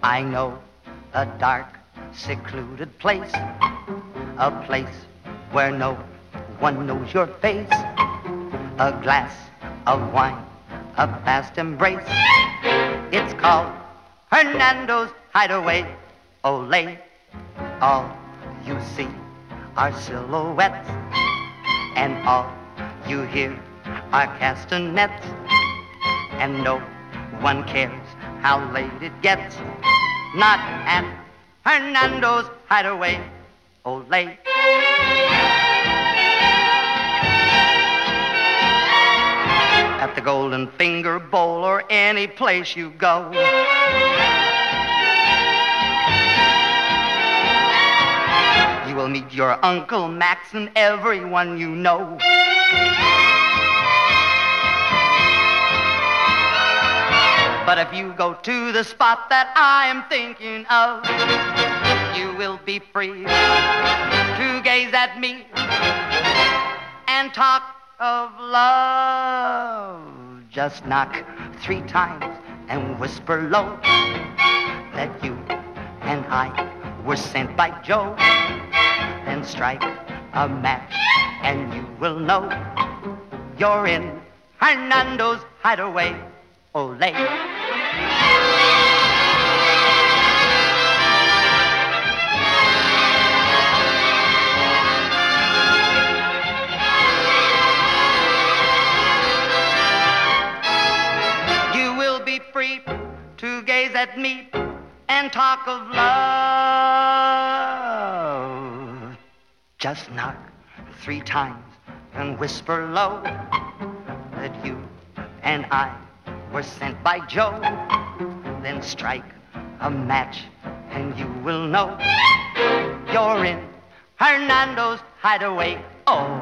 I know a dark, secluded place, a place where no one knows your face. A glass of wine, a fast embrace. It's called Hernando's Hideaway. Olé, all you see are silhouettes, and all you hear are castanets, and no one cares how late it gets. Not at Hernando's Hideaway. Olé. At the Golden Finger Bowl or any place you go, you will meet your Uncle Max and everyone you know. But if you go to the spot that I am thinking of, you will be free to gaze at me and talk of love. Just knock 3 times and whisper low that you and I were sent by Joe. Then strike a match and you will know you're in Hernando's Hideaway. Olé. You will be free to gaze at me and talk of love. Just knock 3 times and whisper low that you and I were sent by Joe. Then strike a match and you will know you're in Hernando's Hideaway. Oh.